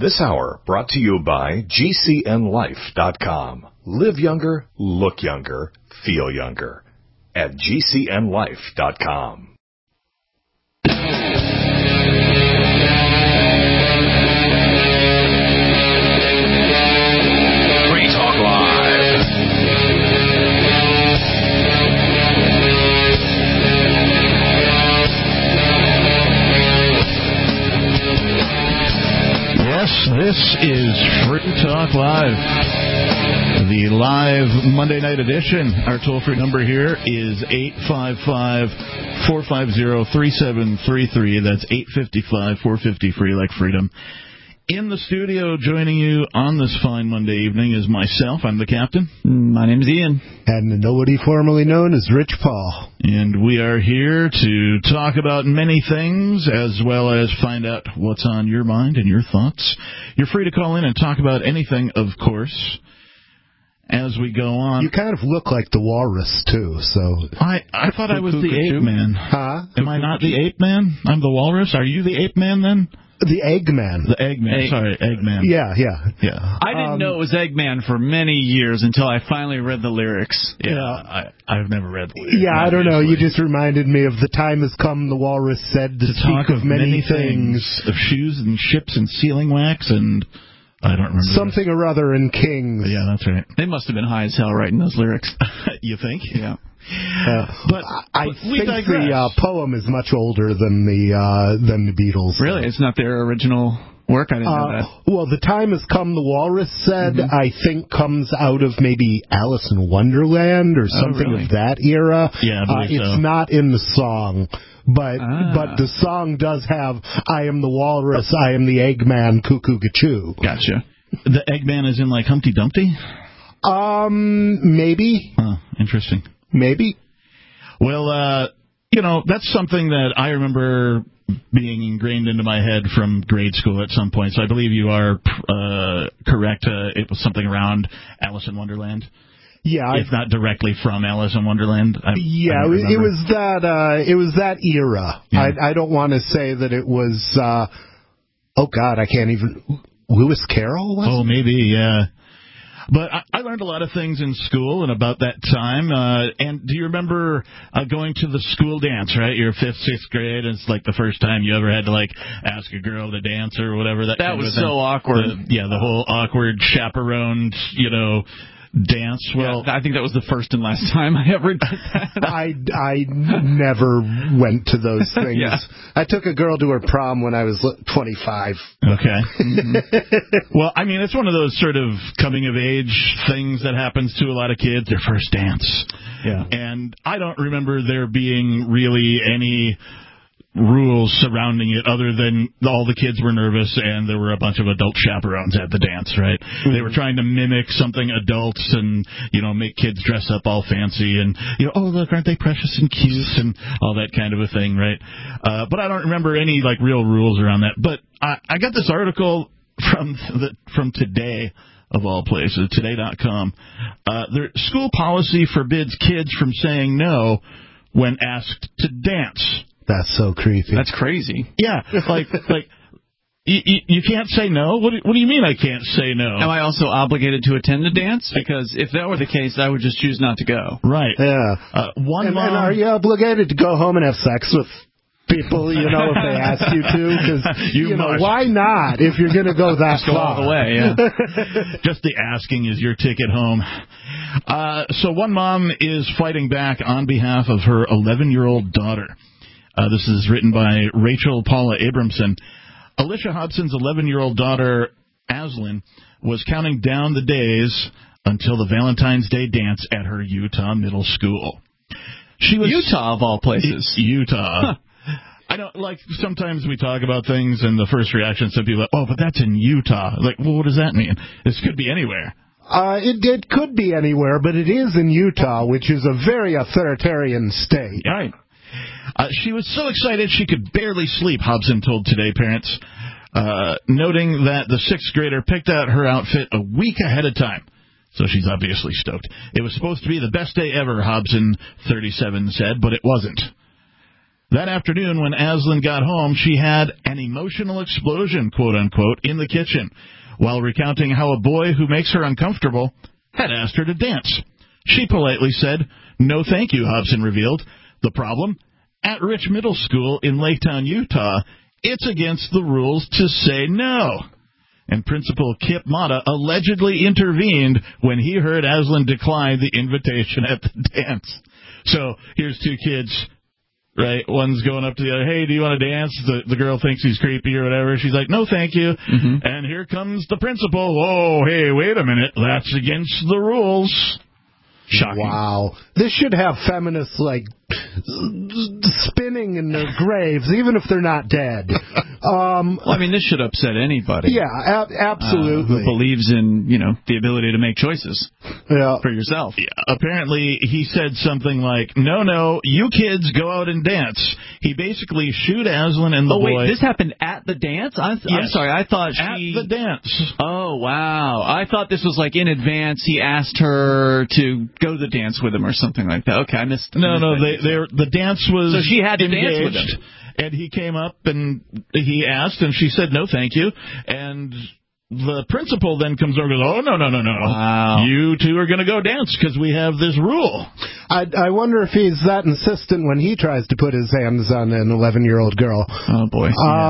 This hour brought to you by GCNLife.com. Live younger, look younger, feel younger. At GCNLife.com. Free Talk Live. Yes, this is Free Talk Live, the live Monday night edition. Our toll-free number here is 855-450-3733. That's 855-450-FREE, like freedom. In the studio, joining you on this fine Monday evening is myself. I'm the captain. My name's Ian. And nobody formerly known as Rich Paul. And we are here to talk about many things, as well as find out what's on your mind and your thoughts. You're free to call in and talk about anything, of course, as we go on. You kind of look like the walrus, too, so... I thought I was the ape man. Huh? Am I not the ape man? I'm the walrus? Are you the ape man, then? The Eggman. The Eggman. Sorry, Eggman. Yeah. I didn't know it was Eggman for many years until I finally read the lyrics. Yeah, I've never read the lyrics. Yeah, I don't know. You just reminded me of the time has come, the walrus said, to speak of many things. Of shoes and ships and sealing wax and... I don't remember. Something or other in Kings. Yeah, that's right. They must have been high as hell writing those lyrics. You think? Yeah. But I think the poem is much older than the Beatles. Really? It's not their original work? I didn't know that. Well, the time has come, the walrus said, I think comes out of maybe Alice in Wonderland or something of that era. Yeah, I believe so. It's not in the song. But the song does have, I am the walrus, I am the Eggman, cuckoo gachoo. Gotcha. The Eggman is in like Humpty Dumpty? Maybe. Interesting. Maybe. Well, that's something that I remember being ingrained into my head from grade school at some point. So I believe you are correct. It was something around Alice in Wonderland. Yeah, if not directly from Alice in Wonderland. It was that era. Yeah. I don't want to say that it was. Oh God, I can't even. Lewis Carroll. Oh, maybe, yeah. But I learned a lot of things in school and about that time. And do you remember going to the school dance, right? You're 5th, 6th grade, and it's like the first time you ever had to, like, ask a girl to dance or whatever. That was so awkward. The whole awkward chaperoned, dance. Well, I think that was the first and last time I ever did that. I never went to those things. Yeah. I took a girl to her prom when I was 25. Okay. Well, I mean, it's one of those sort of coming-of-age things that happens to a lot of kids, their first dance. Yeah. And I don't remember there being really any rules surrounding it other than all the kids were nervous and there were a bunch of adult chaperones at the dance, right? Mm-hmm. They were trying to mimic something adults and, make kids dress up all fancy and, oh, look, aren't they precious and cute and all that kind of a thing, right? But I don't remember any, like, real rules around that. But I got this article from Today, of all places, Today.com. Their school policy forbids kids from saying no when asked to dance. That's so creepy. That's crazy. Yeah, like you can't say no? What do you mean I can't say no? Am I also obligated to attend the dance? Because if that were the case, I would just choose not to go. Right. Yeah. And are you obligated to go home and have sex with people, if they ask you to? Because, why not if you're going to go that far? All the way, yeah. Just the asking is your ticket home. So one mom is fighting back on behalf of her 11-year-old daughter. This is written by Rachel Paula Abramson. Alicia Hobson's 11-year-old daughter, Ashlyn, was counting down the days until the Valentine's Day dance at her Utah middle school. She was Utah, of all places. Utah. Huh. I don't, sometimes we talk about things, and the first reaction is some people are like, oh, but that's in Utah. Like, well, what does that mean? This could be anywhere. It could be anywhere, but it is in Utah, which is a very authoritarian state. Right. She was so excited she could barely sleep, Hobson told Today parents, noting that the 6th grader picked out her outfit a week ahead of time. So she's obviously stoked. It was supposed to be the best day ever, Hobson, 37, said, but it wasn't. That afternoon, when Aslan got home, she had an emotional explosion, quote-unquote, in the kitchen, while recounting how a boy who makes her uncomfortable had asked her to dance. She politely said, "No thank you," Hobson revealed. The problem? At Rich Middle School in Lake Town, Utah, it's against the rules to say no. And Principal Kip Mata allegedly intervened when he heard Aslan decline the invitation at the dance. So here's two kids, right? One's going up to the other, "Hey, do you want to dance?" The girl thinks he's creepy or whatever. She's like, "No, thank you." Mm-hmm. And here comes the principal. "Whoa, hey, wait a minute. That's against the rules." Shocking. Wow. This should have feminists, like, spinning in their graves, even if they're not dead. Well, I mean, this should upset anybody. Yeah, absolutely. Who believes in, the ability to make choices for yourself. Yeah. Apparently, he said something like, no, you kids go out and dance. He basically shooed Aslan and the boy. Oh, wait, this happened at the dance? I'm sorry, I thought at the dance. Oh, wow. I thought this was like in advance. He asked her to go to the dance with him or something like that. Okay, I missed. No, the dance was. So she had to engaged, dance with him. And he came up and he asked, and she said, "No, thank you." And the principal then comes over and goes, "Oh, no. Wow. You two are going to go dance because we have this rule." I wonder if he's that insistent when he tries to put his hands on an 11-year-old girl. Oh, boy.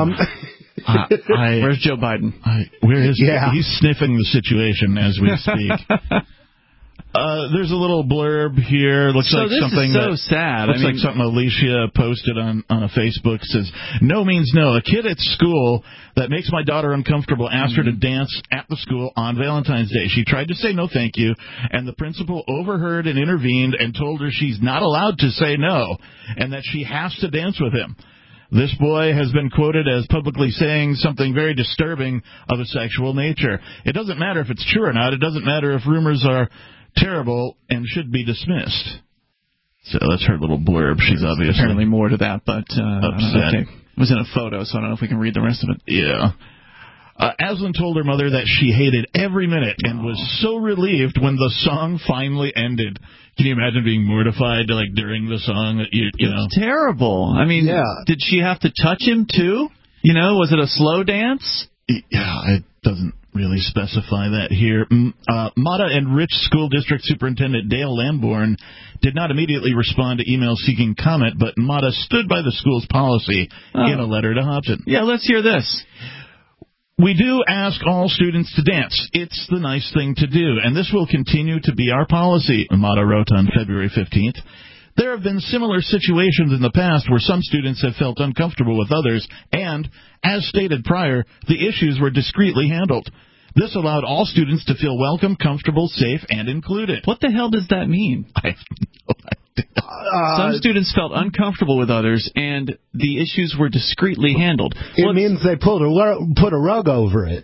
Where's Joe Biden? He's sniffing the situation as we speak. There's a little blurb here. Looks like something sad. Looks like something Alicia posted on a Facebook. It says, "No means no. A kid at school that makes my daughter uncomfortable asked her to dance at the school on Valentine's Day. She tried to say no thank you, and the principal overheard and intervened and told her she's not allowed to say no and that she has to dance with him. This boy has been quoted as publicly saying something very disturbing of a sexual nature. It doesn't matter if it's true or not. It doesn't matter if rumors are terrible and should be dismissed." So that's her little blurb. She's obviously apparently more to that, but upset. Okay. It was in a photo, so I don't know if we can read the rest of it. Yeah. Aslan told her mother that she hated every minute and was so relieved when the song finally ended. Can you imagine being mortified during the song? It's terrible. I mean, Did she have to touch him too? Was it a slow dance? Yeah, it doesn't really specify that here. Mata and Rich School District Superintendent Dale Lamborn did not immediately respond to emails seeking comment, but Mata stood by the school's policy in a letter to Hobson. Yeah, let's hear this. "We do ask all students to dance. It's the nice thing to do, and this will continue to be our policy," Mata wrote on February 15th. "There have been similar situations in the past where some students have felt uncomfortable with others, and, as stated prior, the issues were discreetly handled. This allowed all students to feel welcome, comfortable, safe, and included." What the hell does that mean? I have no idea. Some students felt uncomfortable with others, and the issues were discreetly handled. It means they put a rug over it.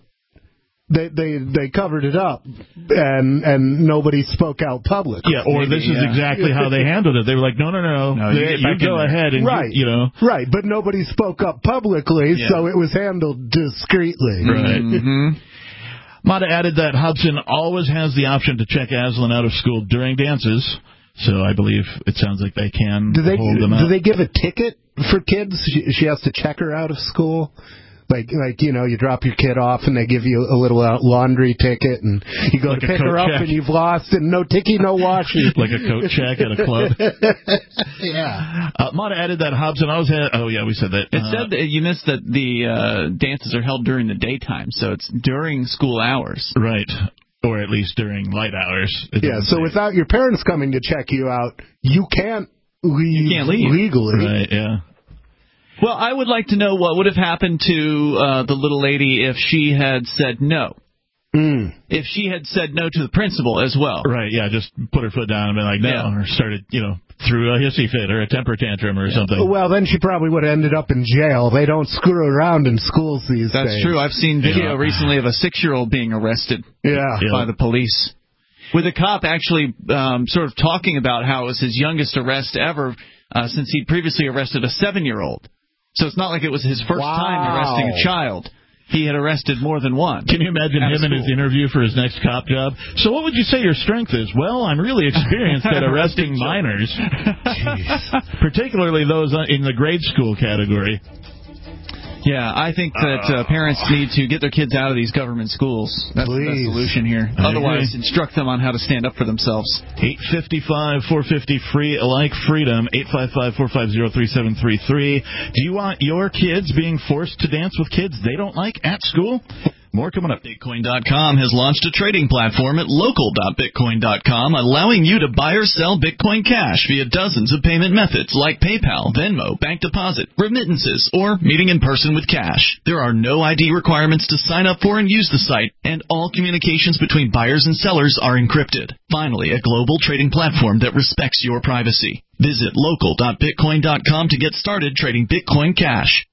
They covered it up, and nobody spoke out publicly. Yeah, or this is exactly how they handled it. They were like, no, you go ahead and right, but nobody spoke up publicly, so it was handled discreetly. Right. Mm-hmm. Mata added that Hobson always has the option to check Aslan out of school during dances, so I believe it sounds like they can hold them out. Do they give a ticket for kids? She has to check her out of school? Like you drop your kid off and they give you a little laundry ticket and you go to pick her up and you've lost and no ticky, no washing. Like a coat check at a club. Yeah. Mata added that Hobson always had... Oh, yeah, we said that. It said that you missed that the dances are held during the daytime, so it's during school hours. Right. Or at least during light hours. So without your parents coming to check you out, you can't leave legally. Right, yeah. Well, I would like to know what would have happened to the little lady if she had said no. If she had said no to the principal as well. Right, yeah, just put her foot down and been like, no, or started, threw a hissy fit or a temper tantrum or something. Well, then she probably would have ended up in jail. They don't screw around in schools these days. That's true. I've seen video recently of a 6-year-old being arrested by the police. With a cop actually sort of talking about how it was his youngest arrest ever since he'd previously arrested a 7-year-old. So it's not like it was his first time arresting a child. he had arrested more than one. Can you imagine him in his interview for his next cop job? So what would you say your strength is? Well, I'm really experienced at arresting minors, particularly those in the grade school category. Yeah, I think that parents need to get their kids out of these government schools. That's the best solution here. Otherwise, instruct them on how to stand up for themselves. 855-450-FREE, like freedom, 855-450-3733. Do you want your kids being forced to dance with kids they don't like at school? More coming up. Bitcoin.com has launched a trading platform at local.bitcoin.com, allowing you to buy or sell Bitcoin Cash via dozens of payment methods like PayPal, Venmo, bank deposit, remittances, or meeting in person with cash. There are no ID requirements to sign up for and use the site, and all communications between buyers and sellers are encrypted. Finally, a global trading platform that respects your privacy. Visit local.bitcoin.com to get started trading Bitcoin Cash.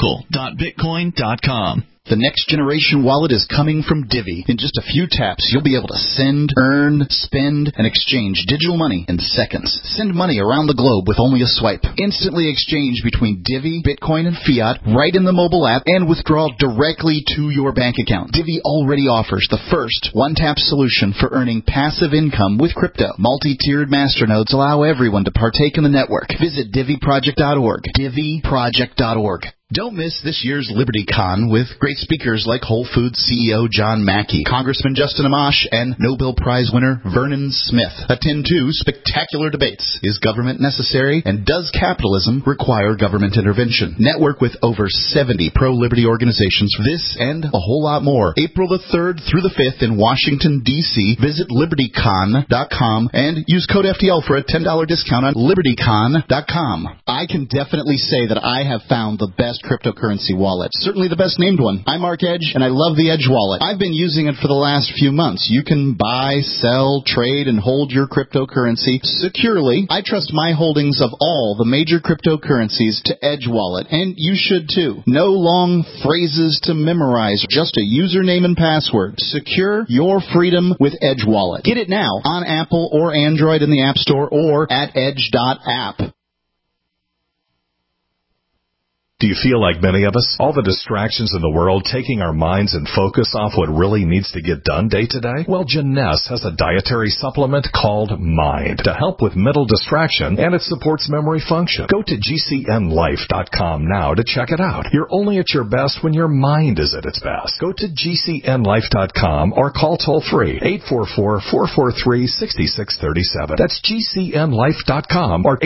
Local.bitcoin.com. The next generation wallet is coming from Divvy. In just a few taps, you'll be able to send, earn, spend, and exchange digital money in seconds. Send money around the globe with only a swipe. Instantly exchange between Divvy, Bitcoin, and fiat right in the mobile app and withdraw directly to your bank account. Divvy already offers the first one-tap solution for earning passive income with crypto. Multi-tiered masternodes allow everyone to partake in the network. Visit DivvyProject.org. DivvyProject.org. Don't miss this year's LibertyCon with great speakers like Whole Foods CEO John Mackey, Congressman Justin Amash, and Nobel Prize winner Vernon Smith. Attend 2 spectacular debates. Is government necessary? And does capitalism require government intervention? Network with over 70 pro-liberty organizations. This and a whole lot more. April the 3rd through the 5th in Washington, D.C. Visit LibertyCon.com and use code FTL for a $10 discount on LibertyCon.com. I can definitely say that I have found the best cryptocurrency wallet. Certainly the best named one. I'm Mark Edge, and I love the Edge wallet. I've been using it for the last few months. You can buy, sell, trade, and hold your cryptocurrency securely. I trust my holdings of all the major cryptocurrencies to Edge wallet, and you should too. No long phrases to memorize, just a username and password. Secure your freedom with Edge wallet. Get it now on Apple or Android in the App Store or at edge.app. Do you feel like many of us? All the distractions in the world taking our minds and focus off what really needs to get done day to day? Well, Jeunesse has a dietary supplement called Mind to help with mental distraction, and it supports memory function. Go to GCNLife.com now to check it out. You're only at your best when your mind is at its best. Go to GCNLife.com or call toll-free 844-443-6637. That's GCNLife.com or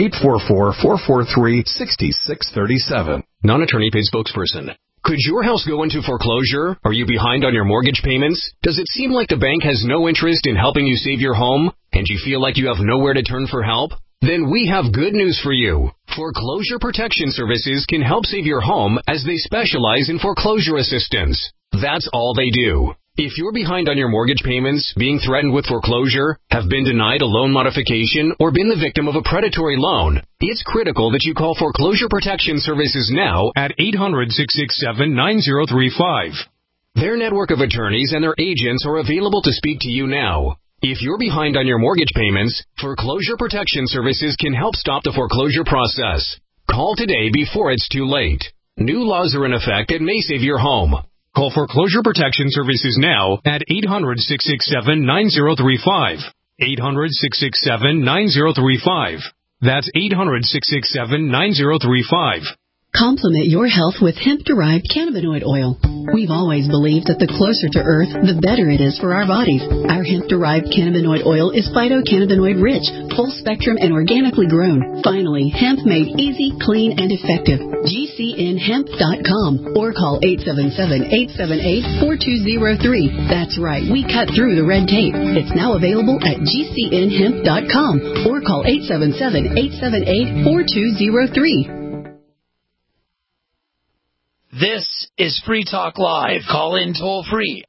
844-443-6637. Non-attorney paid spokesperson. Could your house go into foreclosure? Are you behind on your mortgage payments? Does it seem like the bank has no interest in helping you save your home? And you feel like you have nowhere to turn for help? Then we have good news for you. Foreclosure Protection Services can help save your home as they specialize in foreclosure assistance. That's all they do. If you're behind on your mortgage payments, being threatened with foreclosure, have been denied a loan modification, or been the victim of a predatory loan, it's critical that you call Foreclosure Protection Services now at 800-667-9035. Their network of attorneys and their agents are available to speak to you now. If you're behind on your mortgage payments, Foreclosure Protection Services can help stop the foreclosure process. Call today before it's too late. New laws are in effect that may save your home. Call Foreclosure Protection Services now at 800-667-9035. 800-667-9035. That's 800-667-9035. Complement your health with hemp-derived cannabinoid oil. We've always believed that the closer to Earth, the better it is for our bodies. Our hemp-derived cannabinoid oil is phytocannabinoid-rich, full-spectrum, and organically grown. Finally, hemp made easy, clean, and effective. GCNHemp.com or call 877-878-4203. That's right, we cut through the red tape. It's now available at GCNHemp.com or call 877-878-4203. This is Free Talk Live. Call in toll free.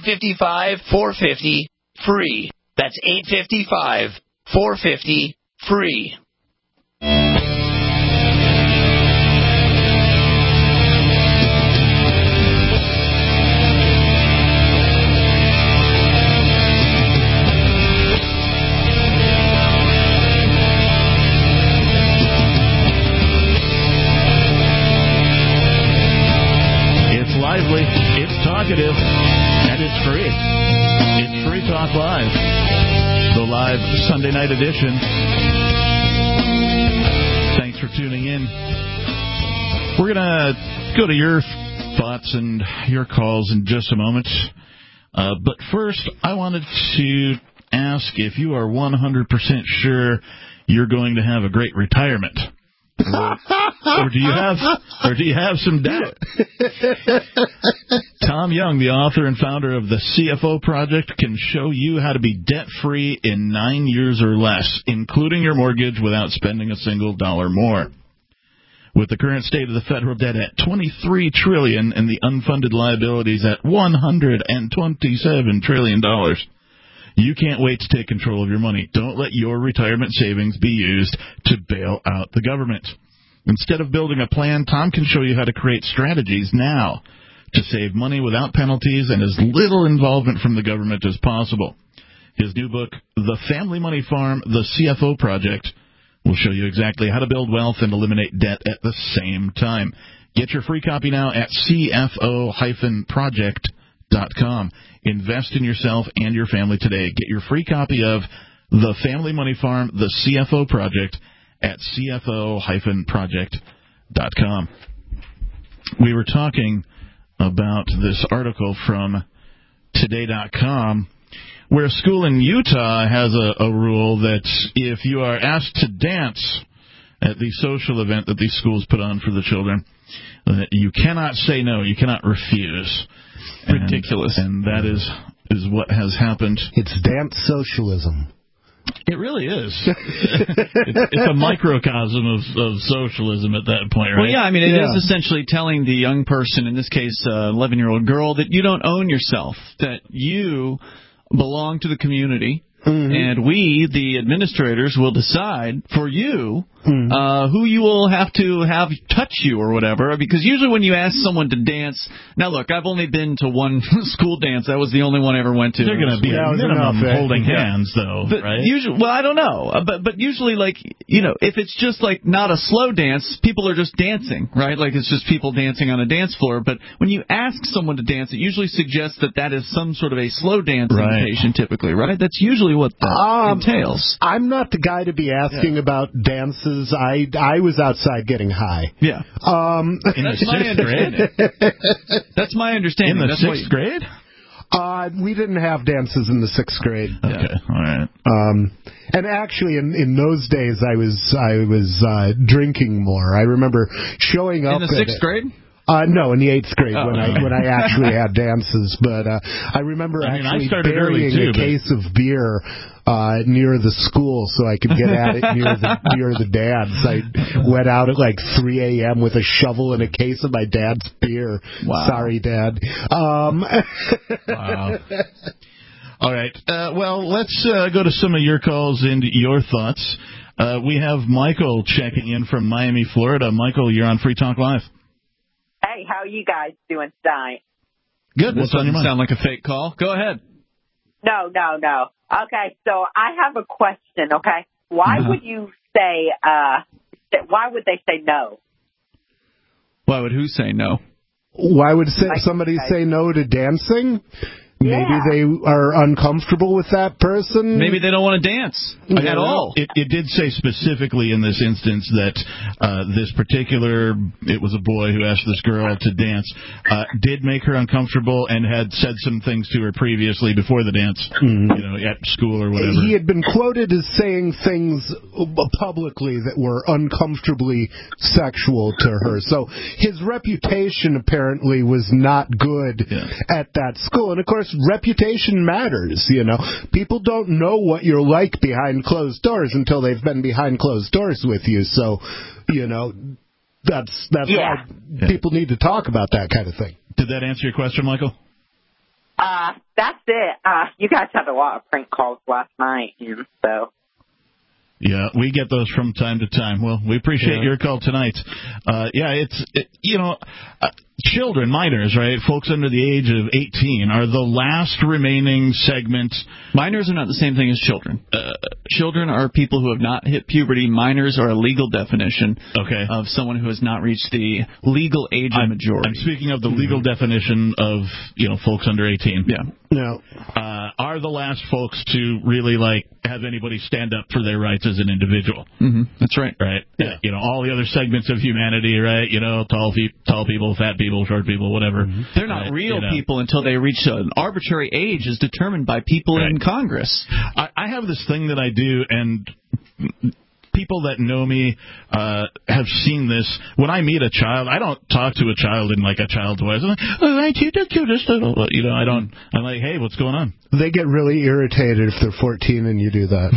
855-450-FREE. That's 855-450-FREE. free. It's Free Talk Live, the live Sunday night edition. Thanks for tuning in. We're going to go to your thoughts and your calls in just a moment. But first, I wanted to ask if you are 100% sure you're going to have a great retirement. Or do you have some doubt? Tom Young, the author and founder of the CFO Project, can show you how to be debt-free in 9 years or less, including your mortgage, without spending a single dollar more. With the current state of the federal debt at $23 trillion and the unfunded liabilities at $127 trillion, you can't wait to take control of your money. Don't let your retirement savings be used to bail out the government. Instead of building a plan, Tom can show you how to create strategies now to save money without penalties and as little involvement from the government as possible. His new book, The Family Money Farm, The CFO Project, will show you exactly how to build wealth and eliminate debt at the same time. Get your free copy now at CFO-project.com. Invest in yourself and your family today. Get your free copy of The Family Money Farm, The CFO Project at CFO-project.com. We were talking about this article from Today.com where a school in Utah has a rule that if you are asked to dance at the social event that these schools put on for the children, you cannot say no. You cannot refuse. Ridiculous. And that is what has happened. It's dance socialism. It really is. It's a microcosm of socialism at that point, right? Well, yeah, I mean, it is essentially telling the young person, in this case, 11-year-old girl, that you don't own yourself, that you belong to the community, and we, the administrators, will decide for you who you will have to have touch you or whatever, because usually when you ask someone to dance, now look, I've only been to one school dance. That was the only one I ever went to. They're going to be minimum holding hands, though, but right? Usually, well, I don't know, but usually, like, you know, if it's just like not a slow dance, people are just dancing, right? Like it's just people dancing on a dance floor. But when you ask someone to dance, it usually suggests that is some sort of a slow dance invitation, typically, right? That's usually what that entails. I'm not the guy to be asking about dances. I was outside getting high. Yeah. That's my understanding. That's my understanding. In the sixth grade? We didn't have dances in the sixth grade. Okay, all right. And actually, in those days, I was drinking more. I remember showing up in the sixth grade. No, in the 8th grade when I actually had dances. But I remember actually burying a case of beer near the school so I could get at it near the dads. I went out at like 3 a.m. with a shovel and a case of my dad's beer. Wow. Sorry, Dad. Wow. All right. Well, let's go to some of your calls and your thoughts. We have Michael checking in from Miami, Florida. Michael, you're on Free Talk Live. Hey, how are you guys doing tonight? Good. What's on your mind? Sound like a fake call. Go ahead. No. Okay, so I have a question, okay? Why would you say, why would they say no? Why would who say no? Why would somebody say no to dancing? Maybe they are uncomfortable with that person. Maybe they don't want to dance at all. It did say specifically in this instance that this particular, it was a boy who asked this girl to dance, did make her uncomfortable and had said some things to her previously before the dance, at school or whatever. He had been quoted as saying things publicly that were uncomfortably sexual to her. So his reputation apparently was not good at that school. And of course, reputation matters, People don't know what you're like behind closed doors until they've been behind closed doors with you. So, that's why people need to talk about that kind of thing. Did that answer your question, Michael? That's it. You guys had a lot of prank calls last night, so... Yeah, we get those from time to time. Well, we appreciate your call tonight. Children, minors, right? Folks under the age of 18 are the last remaining segment. Minors are not the same thing as children. Children are people who have not hit puberty. Minors are a legal definition of someone who has not reached the legal age of majority. I'm speaking of the legal definition of, folks under 18. Yeah. are the last folks to really have anybody stand up for their rights as an individual. Mm-hmm. That's right. Right. Yeah. All the other segments of humanity, right? Tall people, fat people, short people, whatever. Mm-hmm. They're not real people until they reach an arbitrary age as determined by people in Congress. I have this thing that I do, and people that know me have seen this. When I meet a child, I don't talk to a child in a child's voice. I'm like, oh, ain't you the cutest little... I don't... I'm like, hey, what's going on? They get really irritated if they're 14 and you do that.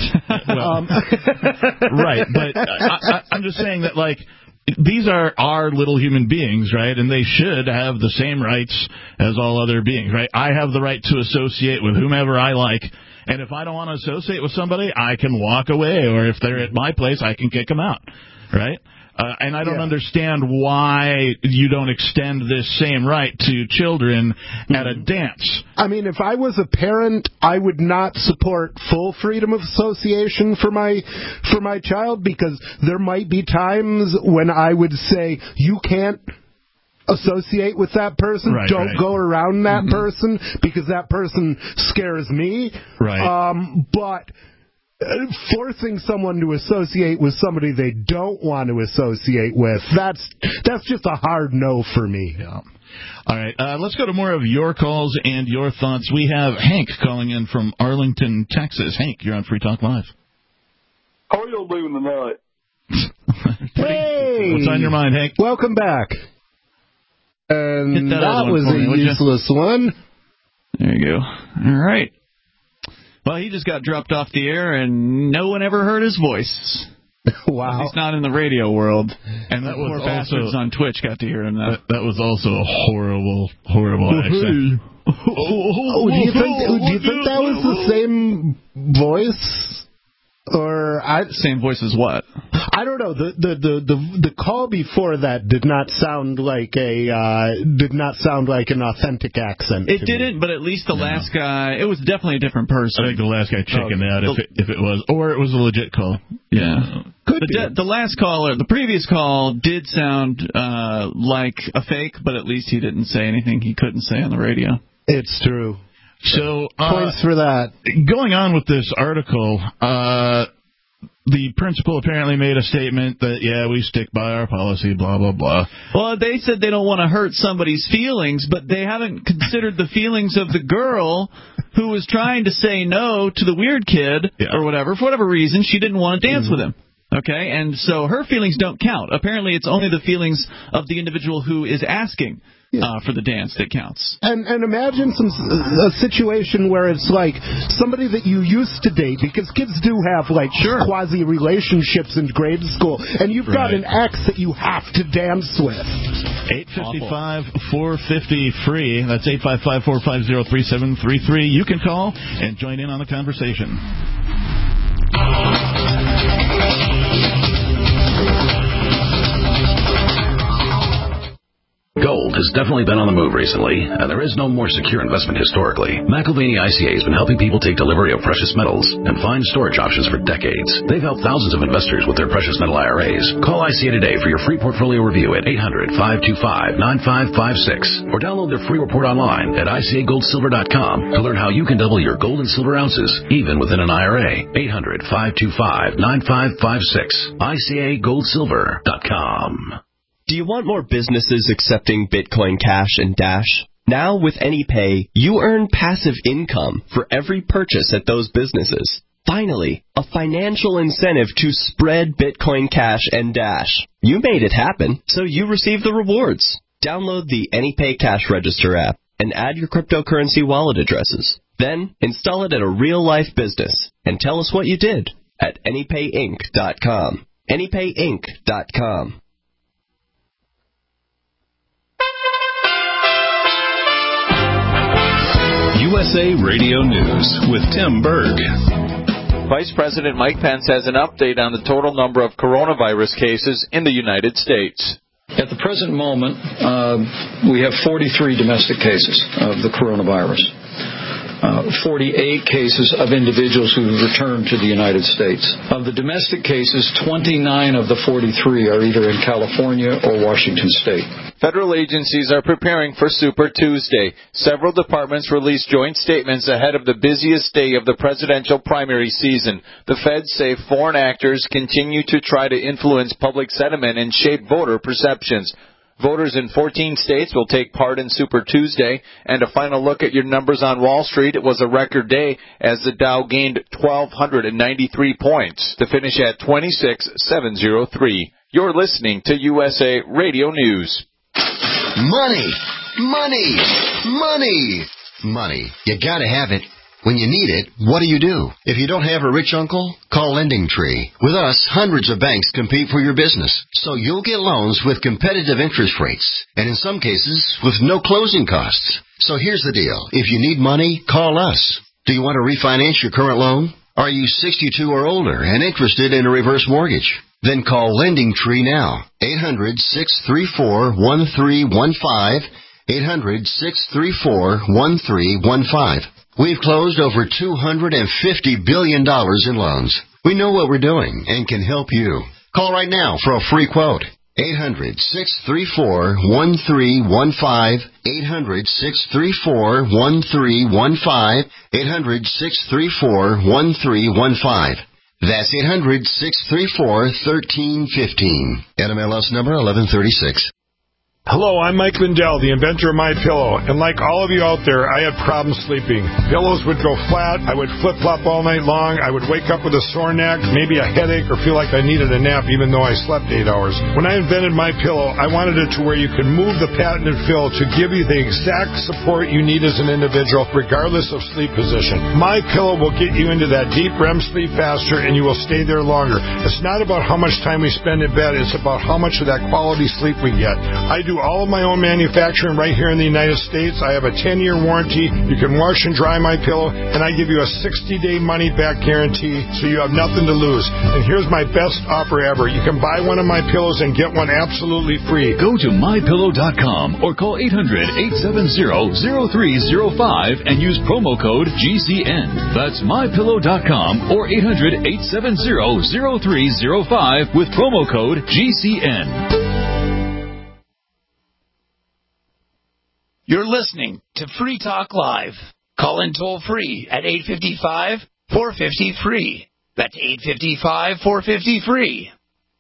Right, but I'm just saying that, these are our little human beings, right? And they should have the same rights as all other beings, right? I have the right to associate with whomever I like. And if I don't want to associate with somebody, I can walk away. Or if they're at my place, I can kick them out, right? And I don't understand why you don't extend this same right to children at a dance. I mean, if I was a parent, I would not support full freedom of association for my child, because there might be times when I would say, you can't associate with that person. Don't go around that person because that person scares me. Right. But forcing someone to associate with somebody they don't want to associate with, that's just a hard no for me. Yeah. All right. Let's go to more of your calls and your thoughts. We have Hank calling in from Arlington, Texas. Hank, you're on Free Talk Live. How are y'all doing tonight? Hey! What's on your mind, Hank? Welcome back. And that was a useless one. There you go. All right. Well, he just got dropped off the air, and no one ever heard his voice. Wow. He's not in the radio world. And that was poor also, bastards on Twitch got to hear him now. That was also a horrible accent. Do you think that was the same voice? Or same voice as what? I don't know. The call before that did not sound like an authentic accent. It didn't, but at least the last guy, it was definitely a different person. I think the last guy chickened out if it was, or it was a legit call. Yeah. The last caller, the previous call did sound like a fake, but at least he didn't say anything he couldn't say on the radio. It's true. So points for that. Going on with this article, the principal apparently made a statement that, we stick by our policy, blah, blah, blah. Well, they said they don't want to hurt somebody's feelings, but they haven't considered the feelings of the girl who was trying to say no to the weird kid or whatever. For whatever reason, she didn't want to dance with him. Okay, and so her feelings don't count. Apparently, it's only the feelings of the individual who is asking for the dance that counts. And imagine a situation where it's like somebody that you used to date, because kids do have quasi relationships in grade school, and you've got an ex that you have to dance with. 855-450-FREE. That's 855-450-3733. You can call and join in on the conversation. Gold has definitely been on the move recently, and there is no more secure investment historically. McIlvaney ICA has been helping people take delivery of precious metals and find storage options for decades. They've helped thousands of investors with their precious metal IRAs. Call ICA today for your free portfolio review at 800-525-9556 or download their free report online at ICAGoldSilver.com to learn how you can double your gold and silver ounces even within an IRA. 800-525-9556. ICAGoldSilver.com. Do you want more businesses accepting Bitcoin Cash and Dash? Now with AnyPay, you earn passive income for every purchase at those businesses. Finally, a financial incentive to spread Bitcoin Cash and Dash. You made it happen, so you receive the rewards. Download the AnyPay Cash Register app and add your cryptocurrency wallet addresses. Then install it at a real-life business and tell us what you did at AnyPayInc.com. AnyPayInc.com. USA Radio News with Tim Berg. Vice President Mike Pence has an update on the total number of coronavirus cases in the United States. At the present moment, we have 43 domestic cases of the coronavirus. 48 cases of individuals who returned to the United States. Of the domestic cases, 29 of the 43 are either in California or Washington State. Federal agencies are preparing for Super Tuesday. Several departments released joint statements ahead of the busiest day of the presidential primary season. The feds say foreign actors continue to try to influence public sentiment and shape voter perceptions. Voters in 14 states will take part in Super Tuesday. And a final look at your numbers on Wall Street. It was a record day as the Dow gained 1,293 points to finish at 26,703. You're listening to USA Radio News. Money, money, money, money. You gotta have it. When you need it, what do? If you don't have a rich uncle, call LendingTree. With us, hundreds of banks compete for your business, so you'll get loans with competitive interest rates, and in some cases, with no closing costs. So here's the deal. If you need money, call us. Do you want to refinance your current loan? Are you 62 or older and interested in a reverse mortgage? Then call LendingTree now. 800-634-1315. 800-634-1315. We've closed over $250 billion in loans. We know what we're doing and can help you. Call right now for a free quote. 800-634-1315. 800-634-1315. 800-634-1315. That's 800-634-1315. NMLS number 1136. Hello, I'm Mike Lindell, the inventor of MyPillow, and like all of you out there, I had problems sleeping. Pillows would go flat, I would flip-flop all night long, I would wake up with a sore neck, maybe a headache, or feel like I needed a nap even though I slept 8 hours. When I invented MyPillow, I wanted it to where you could move the patented fill to give you the exact support you need as an individual, regardless of sleep position. MyPillow will get you into that deep REM sleep faster, and you will stay there longer. It's not about how much time we spend in bed, it's about how much of that quality sleep we get. I do all of my own manufacturing right here in the United States. I have a 10-year warranty. You can wash and dry my pillow, and I give you a 60-day money-back guarantee, so you have nothing to lose. And here's my best offer ever. You can buy one of my pillows and get one absolutely free. Go to MyPillow.com or call 800-870-0305 and use promo code GCN. That's MyPillow.com or 800-870-0305 with promo code GCN. You're listening to Free Talk Live. Call in toll free at 855-450-FREE. That's 855-450-FREE.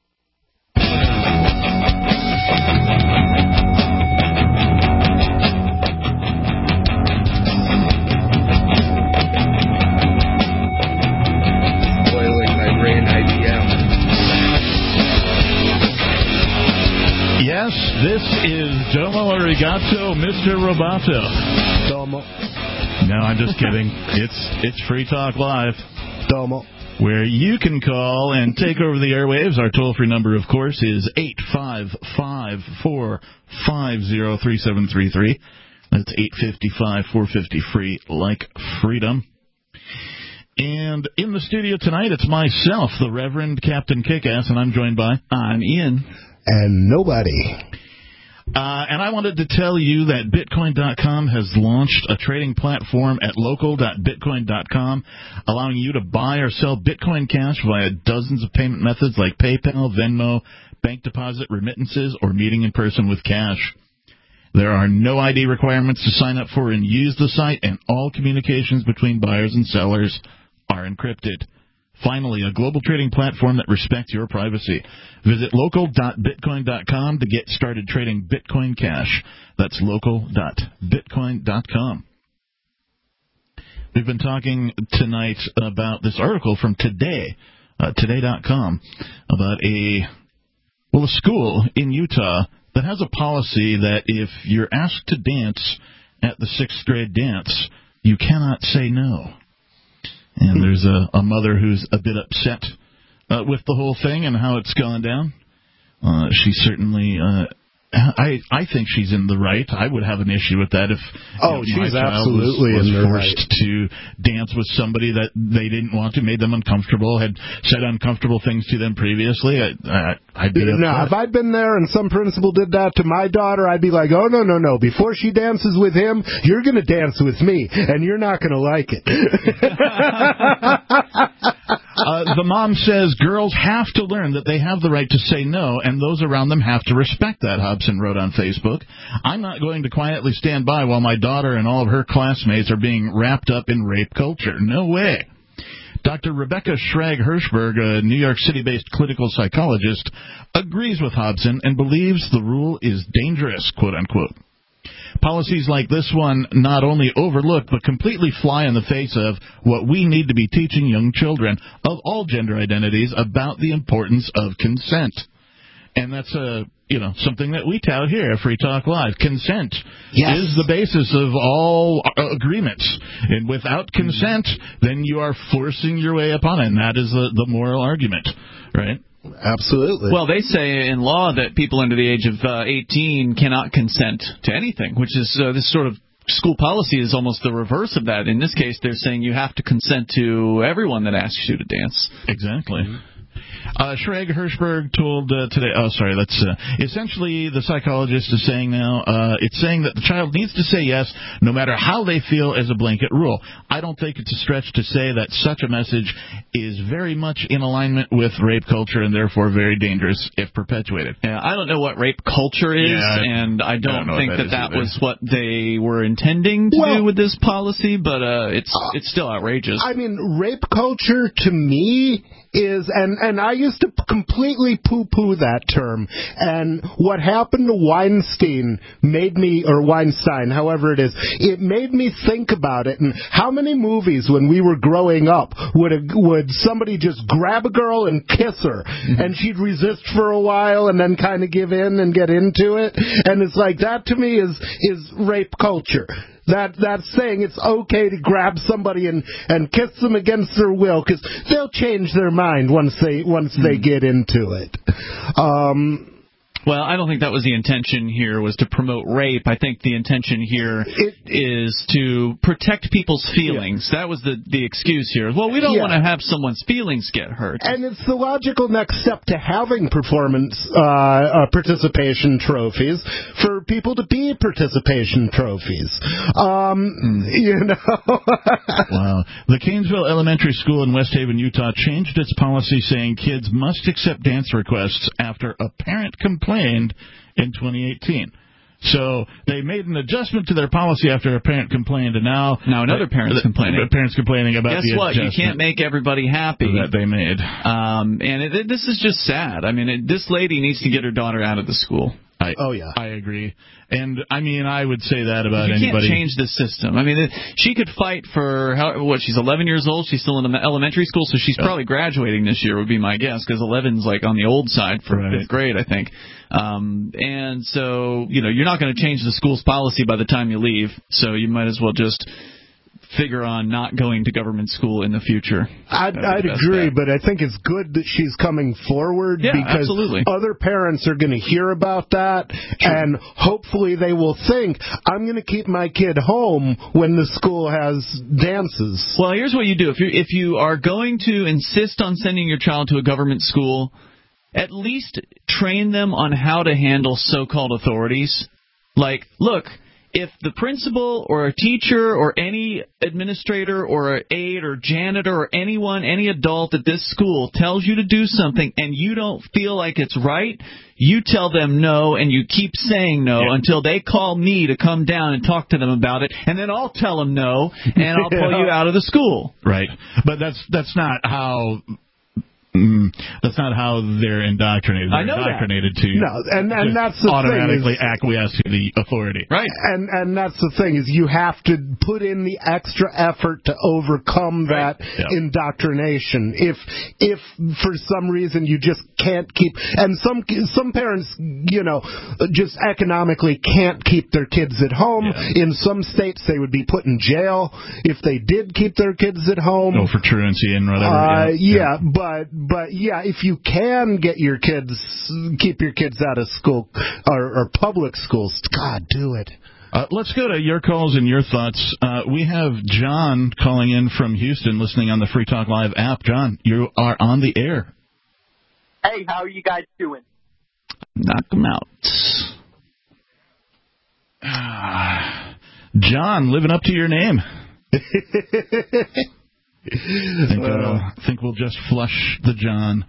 Boiling my brain IBM. Yes, this is Domo Arigato, Mr. Roboto. Domo. No, I'm just kidding. It's Free Talk Live. Domo. Where you can call and take over the airwaves. Our toll-free number, of course, is 855-450-3733. That's 855-450-FREE, like freedom. And in the studio tonight, it's myself, the Reverend Captain Kickass, and I'm joined by... I'm Ian. And nobody. And I wanted to tell you that Bitcoin.com has launched a trading platform at local.bitcoin.com, allowing you to buy or sell Bitcoin Cash via dozens of payment methods like PayPal, Venmo, bank deposit, remittances, or meeting in person with cash. There are no ID requirements to sign up for and use the site, and all communications between buyers and sellers are encrypted. Finally, a global trading platform that respects your privacy. Visit local.bitcoin.com to get started trading Bitcoin Cash. That's local.bitcoin.com. We've been talking tonight about this article from Today, today.com, about a school in Utah that has a policy that if you're asked to dance at the 6th grade dance, you cannot say no. And there's a mother who's a bit upset with the whole thing and how it's gone down. She certainly I think she's in the right. I would have an issue with that if she's my child absolutely was in the forced right to dance with somebody that they didn't want to, made them uncomfortable, had said uncomfortable things to them previously. I'd be upset. Now, if I'd been there and some principal did that to my daughter, I'd be like, oh, no. Before she dances with him, you're going to dance with me, and you're not going to like it. The mom says girls have to learn that they have the right to say no, and those around them have to respect that, Hobson wrote on Facebook. I'm not going to quietly stand by while my daughter and all of her classmates are being wrapped up in rape culture. No way. Dr. Rebecca Schrag-Hirschberg, a New York City-based clinical psychologist, agrees with Hobson and believes the rule is dangerous, quote-unquote. Policies like this one not only overlook but completely fly in the face of what we need to be teaching young children of all gender identities about the importance of consent. And that's something that we tout here at Free Talk Live. Consent is the basis of all agreements. And without consent, then you are forcing your way upon it. And that is the moral argument, right? Absolutely. Well, they say in law that people under the age of 18 cannot consent to anything, which is this sort of school policy is almost the reverse of that. In this case, they're saying you have to consent to everyone that asks you to dance. Exactly. Schrag-Hirschberg told today, essentially the psychologist is saying now, it's saying that the child needs to say yes no matter how they feel as a blanket rule. I don't think it's a stretch to say that such a message is very much in alignment with rape culture and therefore very dangerous if perpetuated. Yeah, I don't know what rape culture is, and I don't think that was what they were intending to do with this policy, but it's still outrageous. I mean, rape culture to me is, and I used to completely poo-poo that term, and what happened to Weinstein, however it is, it made me think about it, and how many movies when we were growing up would somebody just grab a girl and kiss her, and she'd resist for a while and then kind of give in and get into it, and it's like, that to me is rape culture. That's saying it's okay to grab somebody and kiss them against their will, because they'll change their mind once they get into it. Well, I don't think that was the intention here, was to promote rape. I think the intention here is to protect people's feelings. Yeah. That was the excuse here. Well, we don't want to have someone's feelings get hurt. And it's the logical next step to having participation trophies for people to be participation trophies. You know. Wow. The Canesville Elementary School in West Haven, Utah, changed its policy saying kids must accept dance requests after a parent complained in 2018. So they made an adjustment to their policy after a parent complained, and now another parent's complaining. Parents complaining about the adjustment. Guess what? You can't make everybody happy that they made. And this is just sad. I mean, this lady needs to get her daughter out of the school. I agree. And, I mean, I would say that about anybody. You can't change the system. I mean, she could fight for, she's 11 years old. She's still in elementary school, so she's probably graduating this year would be my guess, because 11's like on the old side for 5th grade, I think. And so, you're not going to change the school's policy by the time you leave, so you might as well just figure on not going to government school in the future. I'd agree, but I think it's good that she's coming forward, because other parents are going to hear about that, and hopefully they will think, I'm going to keep my kid home when the school has dances. Well, here's what you do. If you are going to insist on sending your child to a government school, at least train them on how to handle so-called authorities. Like, look, if the principal or a teacher or any administrator or an aide or janitor or anyone, any adult at this school tells you to do something and you don't feel like it's right, you tell them no, and you keep saying no until they call me to come down and talk to them about it, and then I'll tell them no, and I'll pull you out of the school. Right. But that's not how... That's not how they're indoctrinated. They're indoctrinated to and that's the automatically thing acquiesce to the authority. Right. And that's the thing, is you have to put in the extra effort to overcome that indoctrination. If for some reason you just can't keep, and some parents, just economically can't keep their kids at home. Yeah. In some states they would be put in jail if they did keep their kids at home. For truancy and whatever. But But yeah, if you can keep your kids out of school or public schools, God, do it. Let's go to your calls and your thoughts. We have John calling in from Houston, listening on the Free Talk Live app. John, you are on the air. Hey, how are you guys doing? Knock them out. John, living up to your name. I think we'll just flush the John.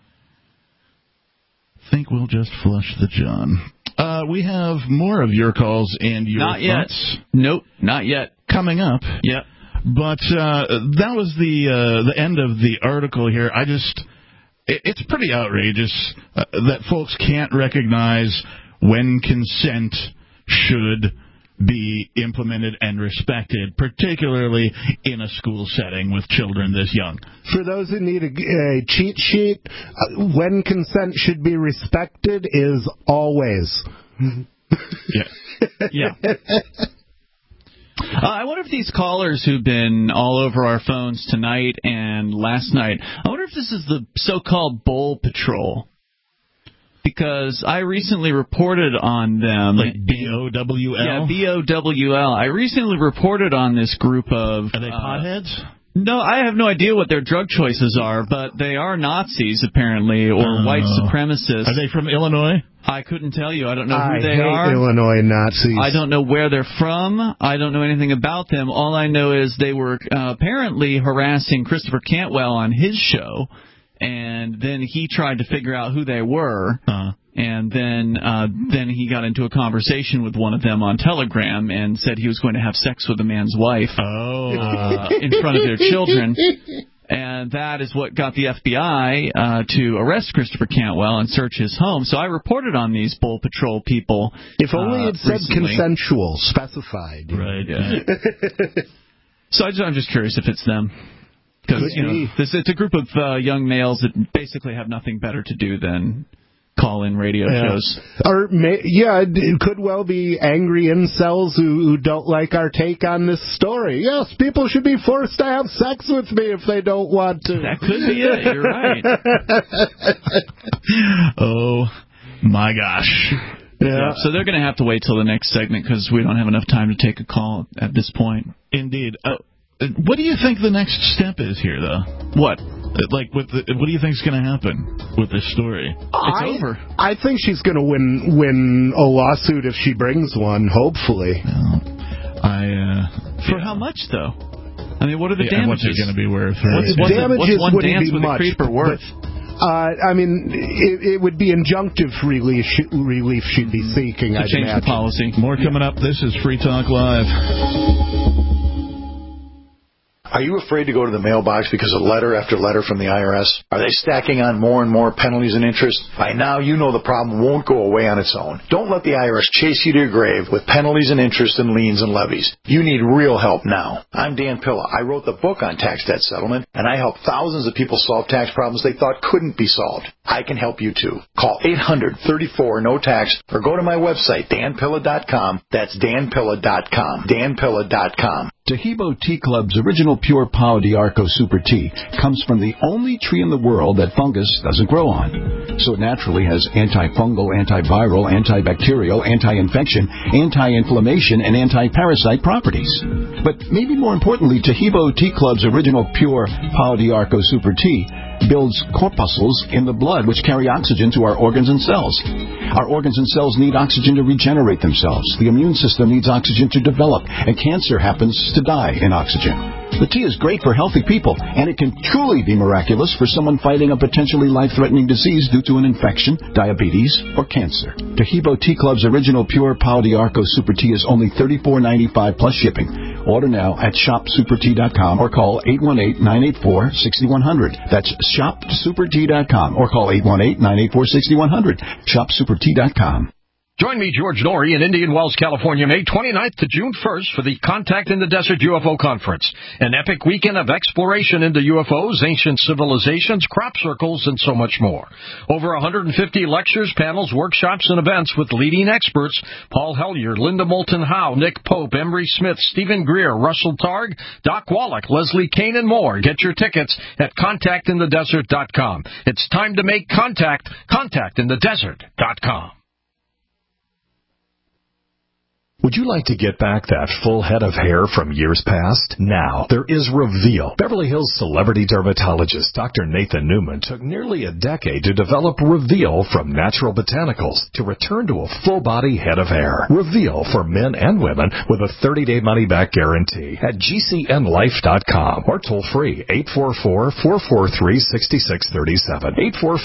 We have more of your calls and your thoughts. Nope, not yet. Coming up. Yep. But that was the end of the article here. It's pretty outrageous that folks can't recognize when consent should be implemented and respected, particularly in a school setting with children this young. For those who need a cheat sheet, when consent should be respected is always. Yeah. I wonder if these callers who've been all over our phones tonight and last night, I wonder if this is the so-called Bowl Patrol. Because I recently reported on them. Like B-O-W-L? Yeah, B-O-W-L. I recently reported on this group of... Are they potheads? No, I have no idea what their drug choices are, but they are Nazis, apparently, or white supremacists. Are they from Illinois? I couldn't tell you. I don't know who they are. I hate Illinois Nazis. I don't know where they're from. I don't know anything about them. All I know is they were apparently harassing Christopher Cantwell on his show, and then he tried to figure out who they were. And then he got into a conversation with one of them on Telegram and said he was going to have sex with a man's wife in front of their children. And that is what got the FBI to arrest Christopher Cantwell and search his home. So I reported on these Bowl Patrol people. If only it said recently. Consensual, specified. Right, yeah. So I'm just curious if it's them. Because it's a group of young males that basically have nothing better to do than call-in radio shows. Or it could well be angry incels who don't like our take on this story. Yes, people should be forced to have sex with me if they don't want to. That could be it. You're right. Oh, my gosh. Yeah. So they're going to have to wait till the next segment because we don't have enough time to take a call at this point. Indeed. What do you think the next step is here, though? What? What do you think is going to happen with this story? It's over. I think she's going to win a lawsuit if she brings one, hopefully. For how much, though? I mean, what are the damages? What's it going to be worth? Damages what's one wouldn't dance be with much. a creeper worth? I mean, it would be injunctive relief she'd be seeking, I'd change imagine. the policy. More coming up. This is Free Talk Live. Are you afraid to go to the mailbox because of letter after letter from the IRS? Are they stacking on more and more penalties and interest? By now, you know the problem won't go away on its own. Don't let the IRS chase you to your grave with penalties and interest and liens and levies. You need real help now. I'm Dan Pilla. I wrote the book on tax debt settlement, and I help thousands of people solve tax problems they thought couldn't be solved. I can help you too. Call 800-34-NO-TAX or go to my website, danpilla.com. That's danpilla.com. danpilla.com. Tahibo Tea Club's original pure Pau d'Arco Super Tea comes from the only tree in the world that fungus doesn't grow on. So it naturally has antifungal, antiviral, antibacterial, anti-infection, anti-inflammation, and anti-parasite properties. But maybe more importantly, Tahibo Tea Club's original pure Pau d'Arco Super Tea builds corpuscles in the blood which carry oxygen to our organs and cells. Our organs and cells need oxygen to regenerate themselves. The immune system needs oxygen to develop, and cancer happens to die in oxygen. The tea is great for healthy people, and it can truly be miraculous for someone fighting a potentially life-threatening disease due to an infection, diabetes, or cancer. Tahibo Tea Club's original pure Pau d'Arco Super Tea is only $34.95 plus shipping. Order now at shopsupertea.com or call 818-984-6100. That's shopsupertea.com or call 818-984-6100. Shopsupertea.com. Join me, George Norrie, in Indian Wells, California, May 29th to June 1st for the Contact in the Desert UFO Conference, an epic weekend of exploration into UFOs, ancient civilizations, crop circles, and so much more. Over 150 lectures, panels, workshops, and events with leading experts: Paul Hellyer, Linda Moulton Howe, Nick Pope, Emery Smith, Stephen Greer, Russell Targ, Doc Wallach, Leslie Kane, and more. Get your tickets at contactinthedesert.com. It's time to make contact. Contactinthedesert.com. Would you like to get back that full head of hair from years past? Now, there is Reveal. Beverly Hills celebrity dermatologist Dr. Nathan Newman took nearly a decade to develop Reveal from natural botanicals to return to a full-body head of hair. Reveal for men and women with a 30-day money-back guarantee at GCNlife.com or toll-free 844-443-6637.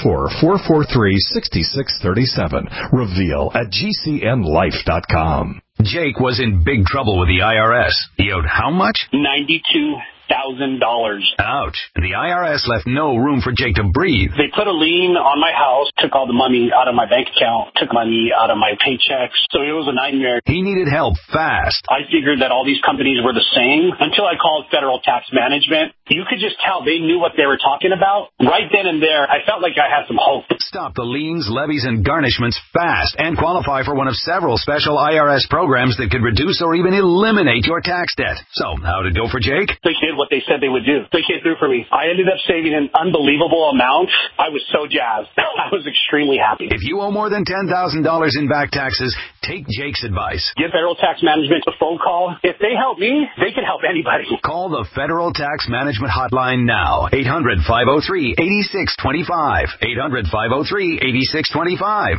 844-443-6637. Reveal at GCNlife.com. Jake was in big trouble with the IRS. He owed how much? $92,000. Ouch. The IRS left no room for Jake to breathe. They put a lien on my house, took all the money out of my bank account, took money out of my paychecks. So it was a nightmare. He needed help fast. I figured that all these companies were the same until I called Federal Tax Management. You could just tell they knew what they were talking about. Right then and there, I felt like I had some hope. Stop the liens, levies, and garnishments fast and qualify for one of several special IRS programs that could reduce or even eliminate your tax debt. So, how did it go for Jake? They did what they said they would do. They came through for me. I ended up saving an unbelievable amount. I was so jazzed. I was extremely happy. If you owe more than $10,000 in back taxes, take Jake's advice. Give Federal Tax Management a phone call. If they help me, they can help anybody. Call the Federal Tax Management hotline now. 800-503-8625. 800-503-8625.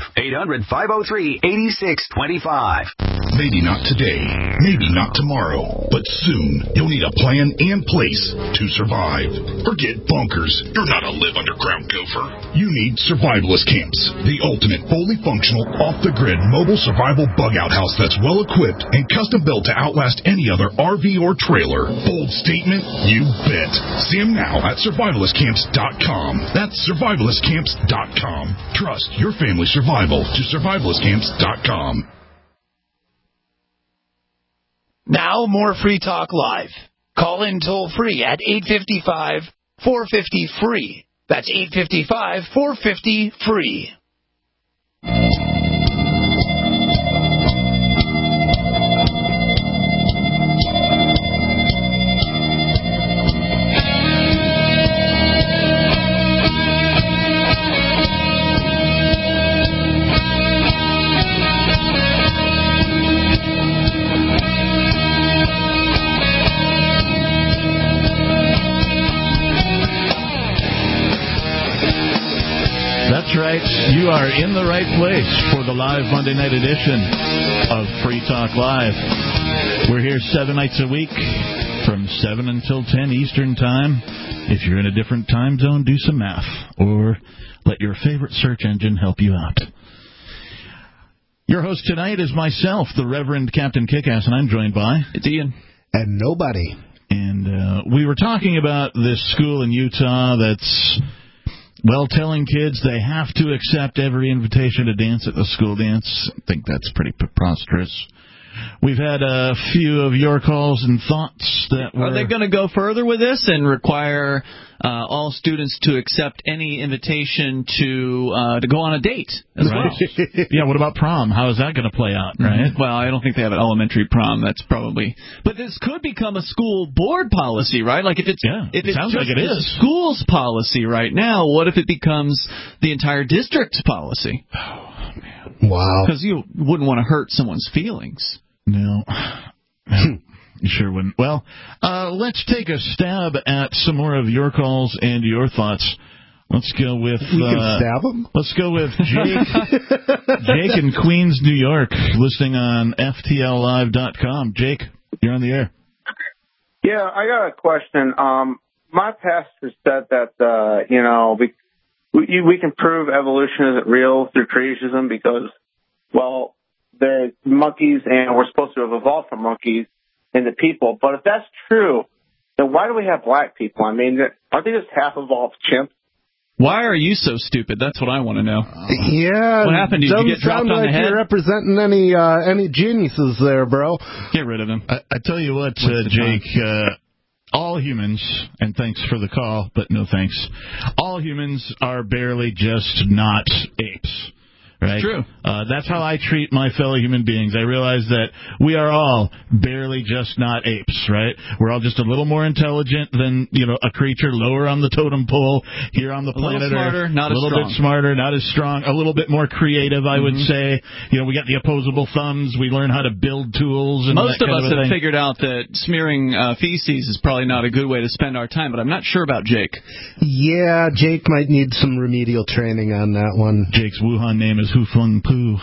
800-503-8625. Maybe not today, maybe not tomorrow, but soon you'll need a plan and place to survive. Forget bunkers. You're not a live underground gopher. You need survivalist camps, the ultimate fully functional, off-the-grid mobile survival bug-out house that's well-equipped and custom-built to outlast any other RV or trailer. Bold statement? You bet. See them now at survivalistcamps.com. That's survivalistcamps.com. Trust your family's survival to survivalistcamps.com. Now, more Free Talk Live. Call in toll-free at 855-450-FREE. That's 855-450-FREE. That's right. You are in the right place for the live Monday night edition of Free Talk Live. We're here 7 nights a week from 7 until 10 Eastern Time. If you're in a different time zone, do some math or let your favorite search engine help you out. Your host tonight is myself, the Reverend Captain Kickass, and I'm joined by... It's Ian. And nobody. And we were talking about this school in Utah that's... Well, telling kids they have to accept every invitation to dance at the school dance. I think that's pretty preposterous. We've had a few of your calls and thoughts that were... Are they going to go further with this and require all students to accept any invitation to go on a date as well? Yeah, what about prom? How is that going to play out, right? Mm-hmm. Well, I don't think they have an elementary prom. That's probably... But this could become a school board policy, right? Like if it's it sounds like it is. The school's policy right now, what if it becomes the entire district's policy? Oh, man. Wow. Because you wouldn't want to hurt someone's feelings. No. You sure wouldn't. Well, let's take a stab at some more of your calls and your thoughts. Let's go with... We can stab them? Let's go with Jake. Jake in Queens, New York, listening on FTLlive.com. Jake, you're on the air. Yeah, I got a question. My pastor said that, we can prove evolution isn't real through creationism because, well, they're monkeys and we're supposed to have evolved from monkeys into people. But if that's true, then why do we have black people? I mean, aren't they just half-evolved chimps? Why are you so stupid? That's what I want to know. Yeah. What happened? Did you get dropped on the head? You're representing any geniuses there, bro. Get rid of him. I tell you what, Jake, all humans, and thanks for the call, but no thanks, all humans are barely just not apes. Right? It's true. That's how I treat my fellow human beings. I realize that we are all barely just not apes, right? We're all just a little more intelligent than, a creature lower on the totem pole here on the planet Earth. A little bit smarter, not as strong, a little bit more creative, I would say. We got the opposable thumbs. We learn how to build tools. And most of us have thing. figured out that smearing feces is probably not a good way to spend our time, but I'm not sure about Jake. Yeah, Jake might need some remedial training on that one. Jake's Wuhan name is Hu Fung Poo.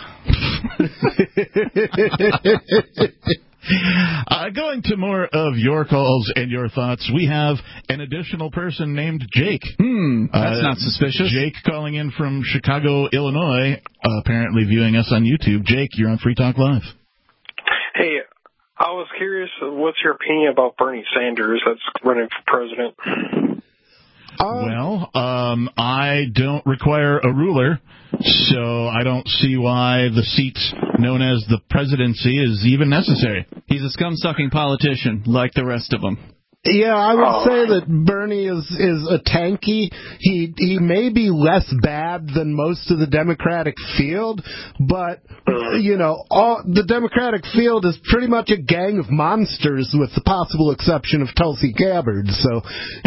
Going to more of your calls and your thoughts, we have an additional person named Jake. That's not suspicious. Jake calling in from Chicago, Illinois, apparently viewing us on YouTube. Jake, you're on Free Talk Live. Hey, I was curious, what's your opinion about Bernie Sanders that's running for president? Well, I don't require a ruler, so I don't see why the seat known as the presidency is even necessary. He's a scum-sucking politician, like the rest of them. Yeah, I would say that Bernie is a tanky. He may be less bad than most of the Democratic field, but the Democratic field is pretty much a gang of monsters, with the possible exception of Tulsi Gabbard. So,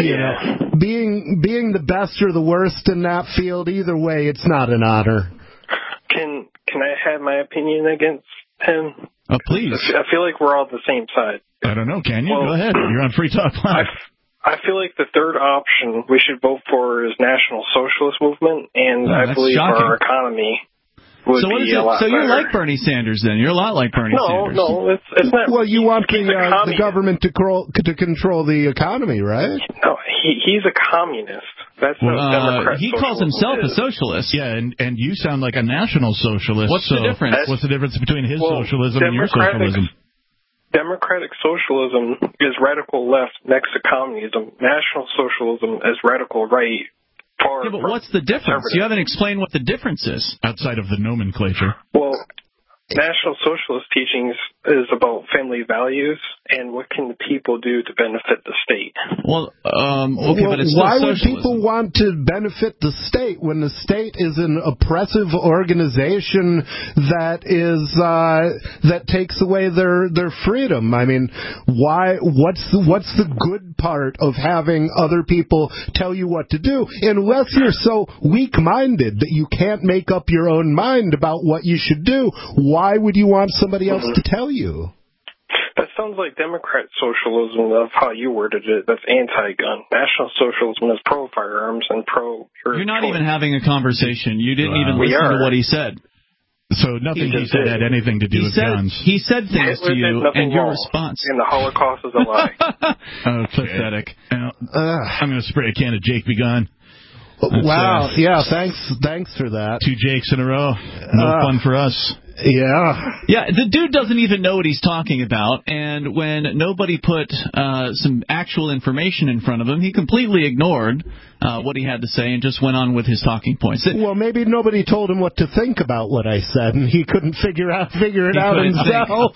being the best or the worst in that field, either way, it's not an honor. Can I have my opinion against him? Please. I feel like we're all the same side. I don't know. Can you? Go ahead. You're on Free Talk Live. I feel like the third option we should vote for is National Socialist Movement, and I believe our economy would be a lot better. So you're like Bernie Sanders, then? You're a lot like Bernie Sanders. No, it's not. Well, you want the government to control the economy, right? No, he's a communist. That's no Democrat. He calls himself a socialist. Yeah, and you sound like a national socialist. What's the difference? What's the difference between his socialism and your socialism? Democratic socialism is radical left next to communism. National socialism is radical right. Yeah, but what's the difference? You haven't explained what the difference is. Outside of the nomenclature. Well, National Socialist teachings is about family values and what can the people do to benefit the state. Well, okay, but it's why still would people want to benefit the state when the state is an oppressive organization that takes away their freedom? I mean, why? What's the good part of having other people tell you what to do? Unless you're so weak-minded that you can't make up your own mind about what you should do, why would you want somebody else to tell you? That sounds like Democrat socialism of how you worded it. That's anti-gun. National socialism is pro-firearms and pro... You're not even having a conversation. You didn't even listen to what he said. So nothing he said had anything to do with guns. He said things to you, and your response... And the Holocaust is a lie. Okay. Pathetic. I'm going to spray a can of Jake Be Gone. Wow. Yeah, thanks for that. 2 Jakes in a row. No fun for us. Yeah, the dude doesn't even know what he's talking about, and when nobody put some actual information in front of him, he completely ignored what he had to say and just went on with his talking points. Well, maybe nobody told him what to think about what I said, and he couldn't figure it out himself.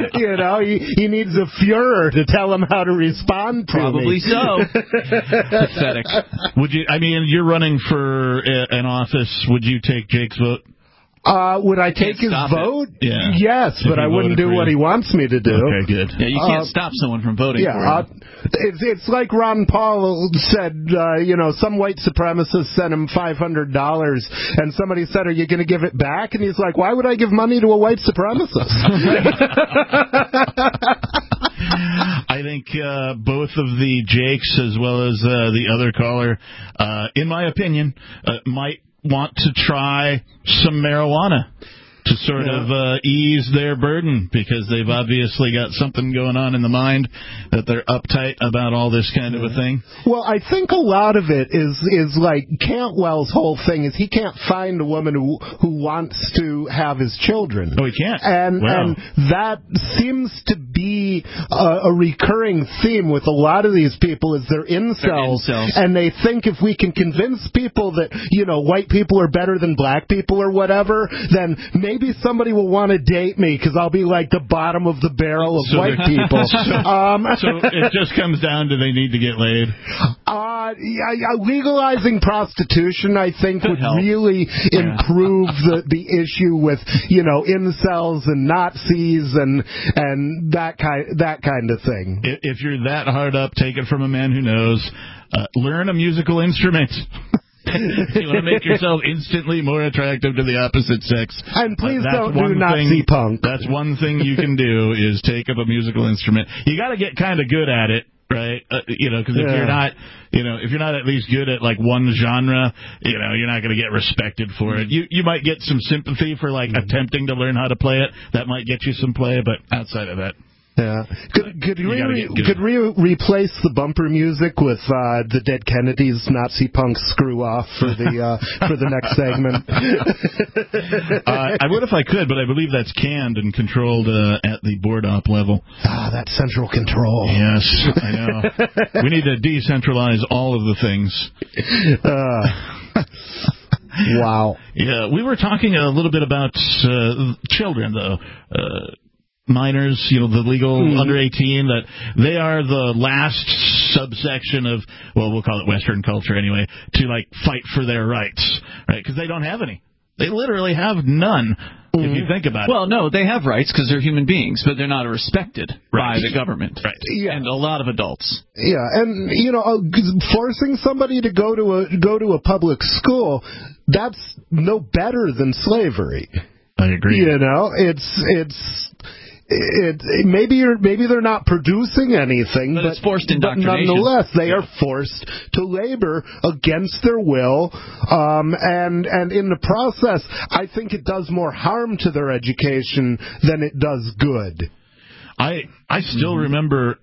He needs a Fuhrer to tell him how to respond to Probably me. so. Pathetic. Would you? I mean, you're running for an office. Would you take Jake's vote? Would I take his vote? Yeah. Yes, but I wouldn't do what he wants me to do. Okay, good. Yeah, you can't stop someone from voting for him. It's like Ron Paul said, some white supremacist sent him $500, and somebody said, are you going to give it back? And he's like, why would I give money to a white supremacist? I think both of the Jakes, as well as the other caller, in my opinion, might want to try some marijuana. to sort of ease their burden, because they've obviously got something going on in the mind that they're uptight about all this kind of a thing. Well, I think a lot of it is like Cantwell's whole thing is he can't find a woman who wants to have his children. Oh, he can't. And that seems to be a recurring theme with a lot of these people is they're incels, and they think if we can convince people that, you know, white people are better than black people or whatever, then maybe somebody will want to date me because I'll be like the bottom of the barrel of white people. So it just comes down to they need to get laid. Legalizing prostitution, I think, would really improve the issue with, you know, incels and Nazis and that kind of thing. If you're that hard up, take it from a man who knows. Learn a musical instrument. You want to make yourself instantly more attractive to the opposite sex. And please don't do Nazi punk. That's one thing you can do is take up a musical instrument. You got to get kind of good at it, right? You know, because if you're not, you know, if you're not at least good at like one genre, you know, you're not going to get respected for it. You might get some sympathy for like attempting to learn how to play it. That might get you some play, but outside of that. Yeah. Could we replace the bumper music with the Dead Kennedys Nazi punk screw off for the next segment? I would if I could, but I believe that's canned and controlled at the board op level. That's central control. Yes, I know. We need to decentralize all of the things. Wow. Yeah, we were talking a little bit about children, though. Minors, you know, the legal under 18, that they are the last subsection of, well, we'll call it Western culture anyway, to like fight for their rights, right? Because they don't have any. They literally have none, if you think about it. Well, no, they have rights because they're human beings, but they're not respected by the government. Right. Yeah. And a lot of adults. Yeah, and, you know, forcing somebody to go to a public school, that's no better than slavery. I agree. You know, maybe they're not producing anything, but it's forced indoctrination. But nonetheless, they are forced to labor against their will, and in the process, I think it does more harm to their education than it does good. I still remember.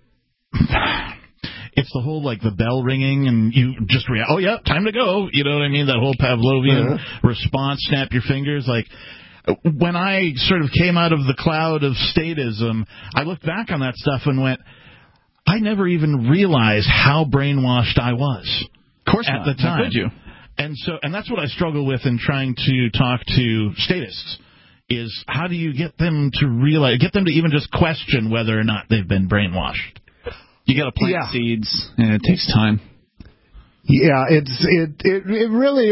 It's the whole, like, the bell ringing, and you just react, oh, yeah, time to go. You know what I mean? That whole Pavlovian response, snap your fingers, like. When I sort of came out of the cloud of statism, I looked back on that stuff and went, I never even realized how brainwashed I was. Of course at the time. How could you? And that's what I struggle with in trying to talk to statists, is how do you get them to realize, get them to even just question whether or not they've been brainwashed? You got to plant seeds, and it takes time. Yeah, it really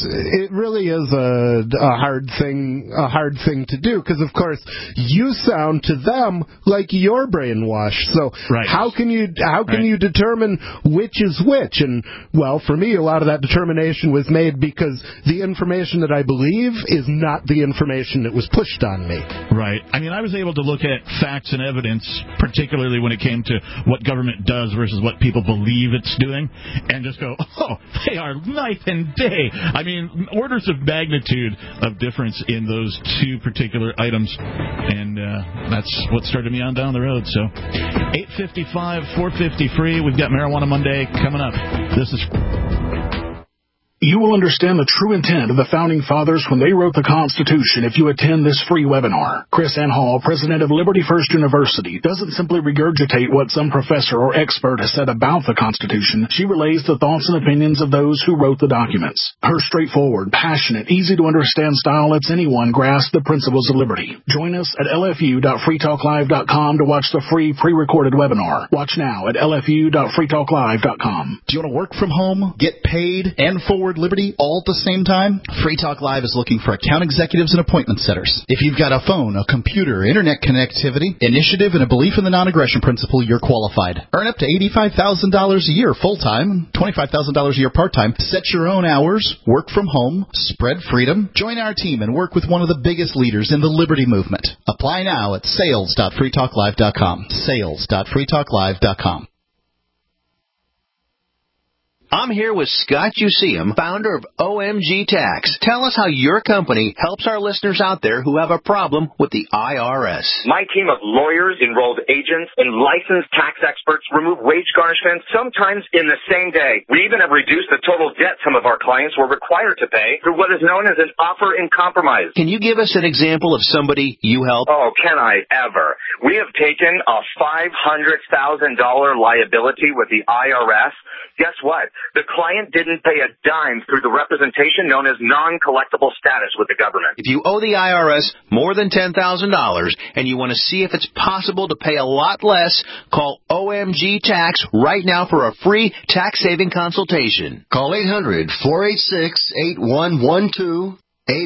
is a hard thing to do, because of course you sound to them like you're brainwashed. So how can you determine which is which? And well, for me, a lot of that determination was made because the information that I believe is not the information that was pushed on me. Right. I mean, I was able to look at facts and evidence, particularly when it came to what government does versus what people believe it's doing, and just go, oh, they are night and day. I mean, orders of magnitude of difference in those two particular items. And that's what started me on down the road. So 855, 450 free. We've got Marijuana Monday coming up. This is... You will understand the true intent of the Founding Fathers when they wrote the Constitution if you attend this free webinar. Chris Ann Hall, president of Liberty First University, doesn't simply regurgitate what some professor or expert has said about the Constitution. She relays the thoughts and opinions of those who wrote the documents. Her straightforward, passionate, easy-to-understand style lets anyone grasp the principles of liberty. Join us at lfu.freetalklive.com to watch the free pre-recorded webinar. Watch now at lfu.freetalklive.com. Do you want to work from home, get paid, and forward liberty all at the same time? Free Talk Live is looking for account executives and appointment setters. If you've got a phone, a computer, internet connectivity, initiative, and a belief in the non-aggression principle, you're qualified. Earn up to $85,000 a year full-time, $25,000 a year part-time. Set your own hours, work from home, spread freedom. Join our team and work with one of the biggest leaders in the liberty movement. Apply now at sales.freetalklive.com. Sales.freetalklive.com. I'm here with Scott Useum, founder of OMG Tax. Tell us how your company helps our listeners out there who have a problem with the IRS. My team of lawyers, enrolled agents, and licensed tax experts remove wage garnishments sometimes in the same day. We even have reduced the total debt some of our clients were required to pay through what is known as an offer in compromise. Can you give us an example of somebody you help? Oh, can I ever? We have taken a $500,000 liability with the IRS. Guess what? The client didn't pay a dime through the representation known as non-collectible status with the government. If you owe the IRS more than $10,000 and you want to see if it's possible to pay a lot less, call OMG Tax right now for a free tax-saving consultation. Call 800-486-8112.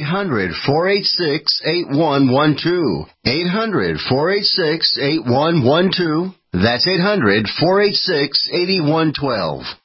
800-486-8112. 800-486-8112. That's 800-486-8112.